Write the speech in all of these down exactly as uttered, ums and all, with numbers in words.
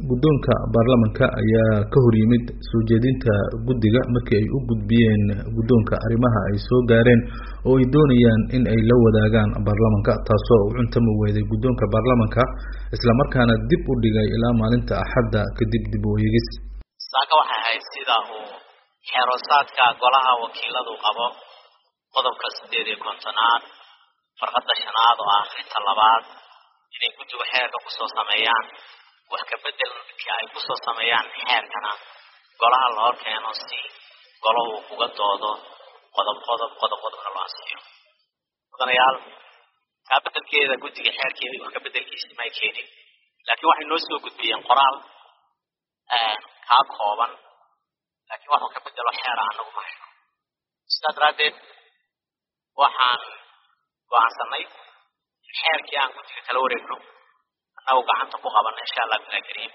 guddoonka baarlamaanka ayaa ka hor yimid soo jeedinta guddiga markii ay u gudbiyeen guddoonka arrimaha ay soo gaareen oo ay doonayaan in ay la wadaagaan baarlamaanka taasoo u cuntami weyday guddoonka baarlamaanka isla markaana dib u dhigay ilaa maalinta Axadda kadib dib u eegis. saaka waxay ahayd sida uu xeerosaadka golaha wakiiladu qabo qodobka sideed iyo kontonaad farqada shanaad oo ah inta labaad inay guddiga xeerka ku soo sameeyaan wax ka bedelka ay ku soo sameeyaan xeerkana golaha la hor keeno si golahu uga doodo qodob qodob qodob qodobna loo ansixiyo. Mudanayaal ka bedelkeeda guddiga xeerkeeda wax ka bedelkiisa ma keenin laakiin waxay noo soo gudbiyeen qoraal ee ka kooban laakiin waxa ka bedelo xeer anagu ma hayno. sidaas daraadeed waxaan go'aansanay xeerkii aan guddiga kala wareegno annagu gacanta ku qabanno insha Allah bila kariim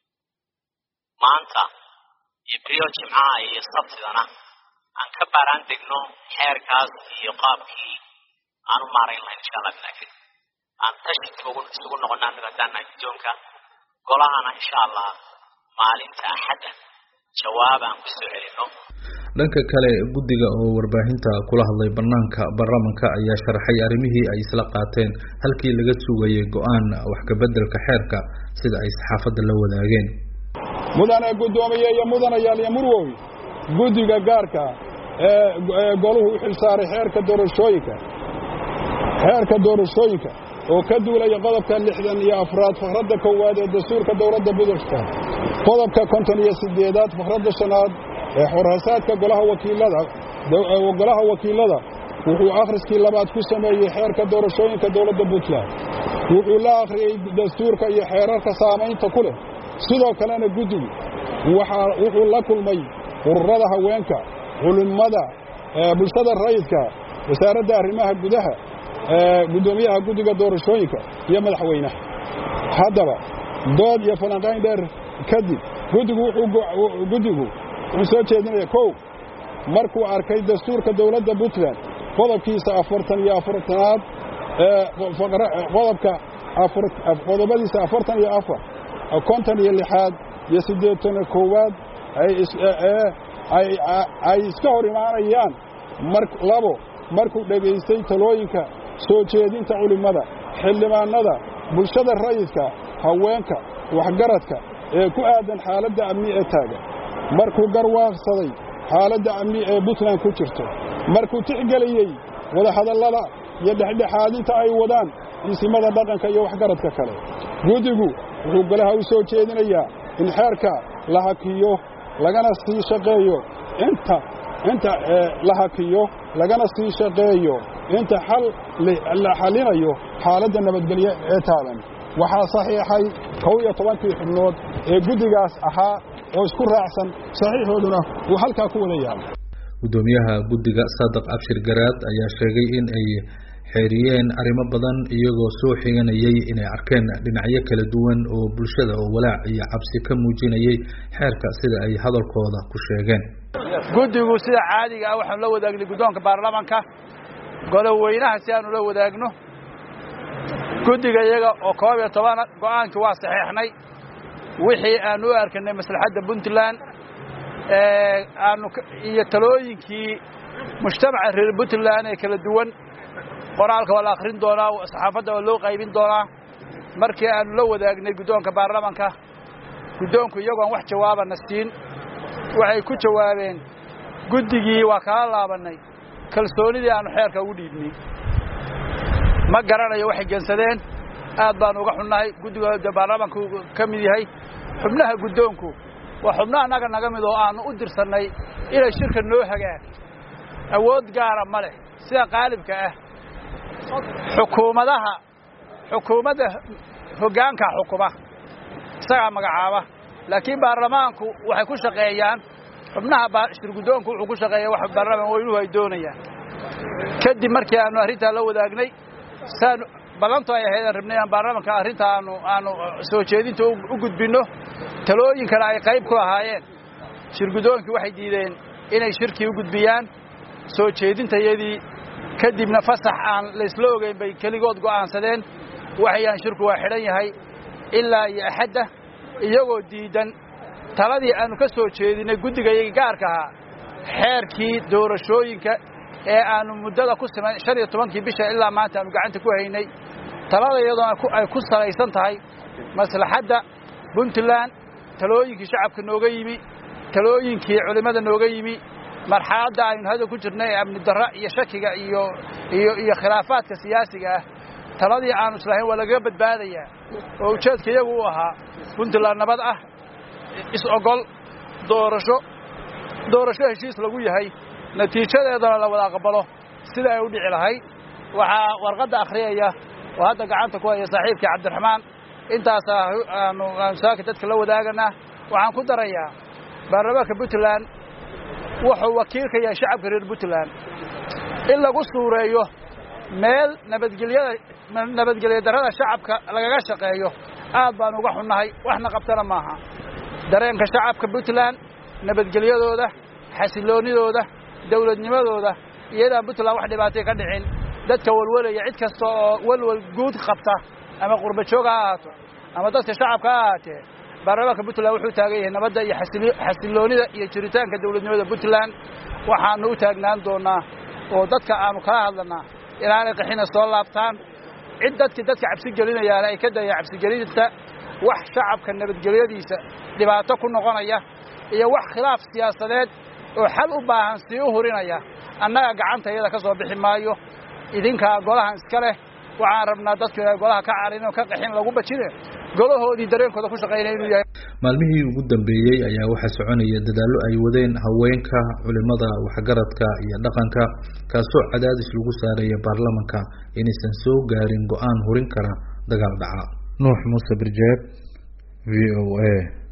maanta iyo beriyo jimcaha iyo sabtidana aan ka baaraan degno xeerkaas iyo qaabkii aan u maarayn lahayn insha Allah bila kariim aan tashi ugu isugu noqonnaa midaan guddoonka golahana insha Allah maalinta Axadda jawaab aan ku soo celino. dhanka kale guddiga oo warbaahinta kula hadlay banaanka baarlamaanka ayaa sharaxay arrimihii ay isla qaateen halkii laga sugayay go'aan wax ka bedelka xeerka sida ay saxaafadda la wadaageen. mudane guddoomiye iyo mudanayaal iyo murwowi guddiga gaarka ee goluhu u xilsaaray xeerka doorashooyinka xeerka doorashooyinka oo ka duulaya qodobka lixdan iyo afraad faqradda koowaad ee dastuurka dowladda budurka qodobka konton iyo sideedaad faqradda shanaad ee xoraasaadka golaha wakiilada golaha wakiilada wuxuu akhriskii labaad ku sameeyay xeerka doorashooyinka dowladda Puntland wuxuu la akhriyay dastuurka iyo xeerarka saameynta ku leh sidoo kalena guddigu waxa wuxuu la kulmay ururada haweenka culimada bulshada rayidka wasaaradda arrimaha gudaha gudoomiyaha guddiga doorashooyinka iyo madaxweynaha. haddaba dood iyo falanqayn dheer kadib guddigu wuxuu guddigu wuxuu soo jeedinaya kow markuu arkay dastuurka dowladda Puntland qodobkiisa afartan iyo afartanaad ee qodobka qodobadiisa afartan iyo afar konton iyo lixaad iyo siddeetan iyo koowaad ay ay iska hor imaanayaan mar labo markuu dhageystay talooyinka soo jeedinta culimada xildhibaanada bulshada rayidka haweenka waxgaradka ee ku aadan xaaladda amni ee taagan markuu garwaaqsaday xaaladda amni ee Puntland ku jirto markuu tixgeliyay wada hadallada iyo dhexdhexaadinta ay wadaan ismada dhaqanka iyo waxgaradka kale guddigu wuxuu golaha u soo jeedinayaa in xeerka la hakiyo lagana sii shaqeeyo inta inta la hakiyo lagana sii shaqeeyo inta xal la xalinayo xaaladda nabadgelyo ee taagan waxaa saxiixay kow iyo toban xubnood ee guddigaas ahaa oo isku raacsan saxiixooduna uu halka ku wada yahay. gudoomiyaha guddiga Saadaq Abshir Garaad ayaa sheegay in ay xeeriyeen arrimo badan iyagoo soo xiganayay inay arkeen dhinacyo kala duwan oo bulshada oo walaac iyo cabsi ka muujinayay xeerka sida ay hadalkooda ku sheegeen. guddigu sida caadiga ah waxaan la wadaagnay guddoonka baarlamaanka goloweynaha si aanu la wadaagno guddiga iyaga oo koob iyo toban go'aankii waa saxiixnay wixii aanu arkanay maslaxadda Puntland ee aanu iyo talooyinkii mujtamaca reer Puntland ee kala duwan qoraalka wala akhrin doonaa saxaafadda oo loo qaybin doonaa markii aanu la wadaagnay guddoonka baarlamaanka guddoonku iyagoon wax jawaabana siin waxay ku jawaabeen guddigii waa kala laabanay kalsoonidii aanu xeerka ugu dhiibnay ma garanayo waxay geensadeen aad baan uga xunnahay guddiga baarlamaanku ka mid yahay xubnaha guddoonku waa xubnaha naga naga mid oo aanu u dirsanay inay shirka noo hagaan awood gaar ah male sida qaalibka ah xukuumadaha xukuumadda hoggaanka xukuma isaga magacaaba laakiin baarlamaanku waxay ku shaqeeyaan xubnaha shir guddoonku wuxuu ku shaqeeyaa wax baarlamaan weynuhu ay doonayaan kadib markii aanu arrintaa la wadaagnay saan badanto ay ahayd rabnay aan baarlamaanka arrinta aanu aanu soo jeedinta u gudbino talooyin kale ay qayb ku ahaayeen shir guddoonkii waxay diideen inay shirkii u gudbiyaan soo jeedintayadii kadibna fasax aan la isla ogeyn bay kaligood go'aansadeen waxayaan shirku waa xidhan yahay ilaa iyo Axadda iyagoo diidan taladii aanu ka soo jeedinay guddigayaga gaarka ahaa xeerkii doorashooyinka ee aanu muddada ku siman shan iyo tobankii bisha ilaa maanta aanu gacanta ku haynay talada iyadoo ay ku salaysan tahay maslaxadda puntland talooyinkii shacabka nooga yimi talooyinkii culimmada nooga yimi marxaladda aynu hadda ku jirnay ee amni darra iyo shakiga iyo iyo iyo khilaafaadka siyaasiga ah taladii aanu islahayn waa lagaga badbaadayaa oo ujeedka iyagu u ahaa puntland nabad ah is-ogol doorasho doorasho heshiis lagu yahay natiijadeedana la wada aqbalo sida ay u dhici lahayd waxaa warqadda akhriyaya oo hadda gacanta ku haya saaxiibkii cabdiraxmaan intaas aanu saaka dadka la wadaagana waxaan ku darayaa baarlamaanka puntland wuxuu wakiil ka yahay shacabka reer puntland in lagu suureeyo meel nabadgelyada nabadgelyo darrada shacabka lagaga shaqeeyo aad baan uga xunnahay waxna qabtana maaha dareenka shacabka puntland nabadgelyadooda xasiloonidooda dawladnimadooda iyo inaan puntland wax dhibaatay ka dhicin dadka walwalaya cid kasta oo walwal guud qabta ama qurba joog ha ahaato ama dadka shacabka ha ahaatee baarlamaanka puntland wuxuu taagan yahay nabadda iyo xasiloonida iyo jiritaanka dawladnimada puntland waxaanu u taagnaan doonaa oo dadka aanu kala hadlanaa inaanay qaxina soo laabtaan cid dadki dadka cabsi gelinayaan ay ka dayaan cabsi gelinta wax shacabka nabadgelyadiisa dhibaato ku noqonaya iyo wax khilaaf siyaasadeed oo xal u baahan si u hurinaya annaga gacanta iyada ka soo bixi maayo idinka golahan iska leh waxaan rabnaa dadku inay golaha ka carin oo ka qaxin lagu bajine golahoodii dareenkooda ku shaqeynay inuu yahay maalmihii ugu dambeeyay ayaa waxa soconaya dadaallo ay wadeen haweenka culimada waxgaradka iyo dhaqanka kaasoo cadaadis lagu saaraya baarlamaanka inaysan soo gaarin go'aan hurin kara dagaal dhaca. Nuux Muuse Birjeeb, V O A.